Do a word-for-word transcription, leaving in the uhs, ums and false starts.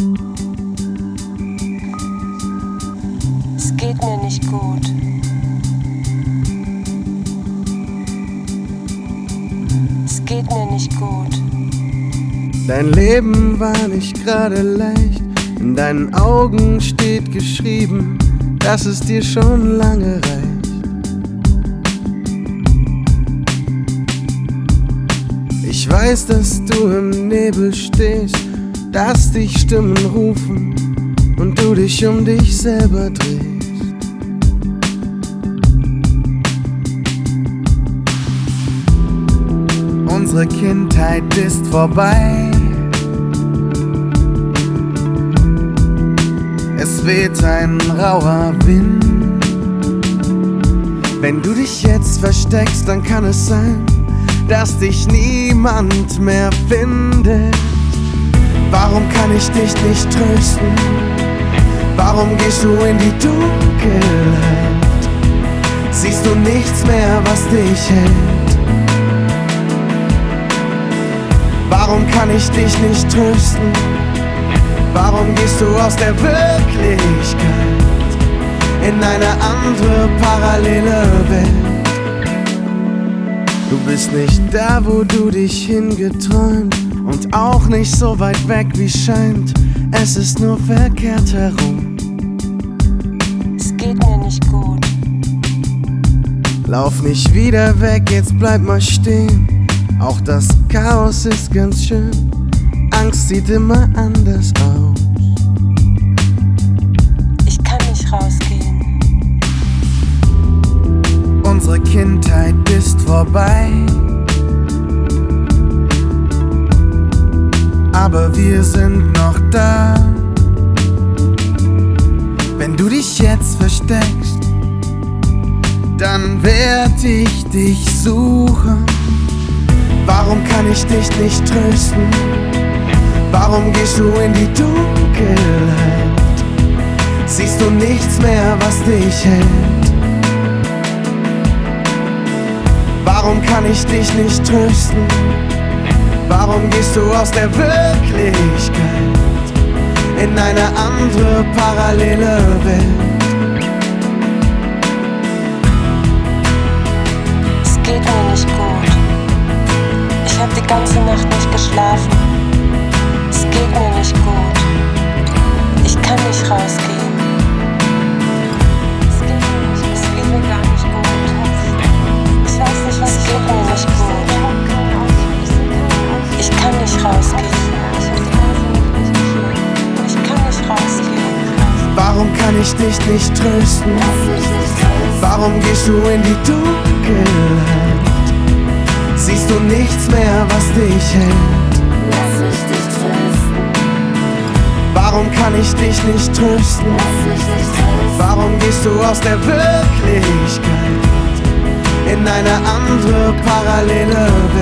Es geht mir nicht gut. Es geht mir nicht gut. Dein Leben war nicht gerade leicht. In deinen Augen steht geschrieben, dass es dir schon lange reicht. Ich weiß, dass du im Nebel stehst, dass dich Stimmen rufen und du dich um dich selber drehst. Unsere Kindheit ist vorbei. Es weht ein rauer Wind. Wenn du dich jetzt versteckst, dann kann es sein, dass dich niemand mehr findet. Warum kann ich dich nicht trösten? Warum gehst du in die Dunkelheit? Siehst du nichts mehr, was dich hält? Warum kann ich dich nicht trösten? Warum gehst du aus der Wirklichkeit in eine andere parallele Welt? Du bist nicht da, wo du dich hingeträumt und auch nicht so weit weg, wie scheint. Es ist nur verkehrt herum. Es geht mir nicht gut. Lauf nicht wieder weg, jetzt bleib mal stehen. Auch das Chaos ist ganz schön. Angst sieht immer anders aus. Ich kann nicht rausgehen. Unsere Kindheit ist vorbei. Aber wir sind noch da. Wenn du dich jetzt versteckst, dann werd ich dich suchen. Warum kann ich dich nicht trösten? Warum gehst du in die Dunkelheit? Siehst du nichts mehr, was dich hält? Warum kann ich dich nicht trösten? Warum gehst du aus der Wirklichkeit in eine andere parallele Welt? Es geht mir nicht gut. Ich hab die ganze Nacht nicht geschlafen. Es geht mir nicht gut. Ich kann nicht rausgehen. Es geht mir nicht, es geht mir gar nicht gut. Ich weiß nicht, was geht mir nicht gut. Ich kann nicht rausgehen. Ich kann nicht rausgehen. Warum kann ich dich nicht trösten? Warum gehst du in die Dunkelheit? Siehst du nichts mehr, was dich hält? Lass mich dich trösten. Warum kann ich dich nicht trösten? Lass mich dich trösten. Warum gehst du aus der Wirklichkeit in eine andere parallele Welt?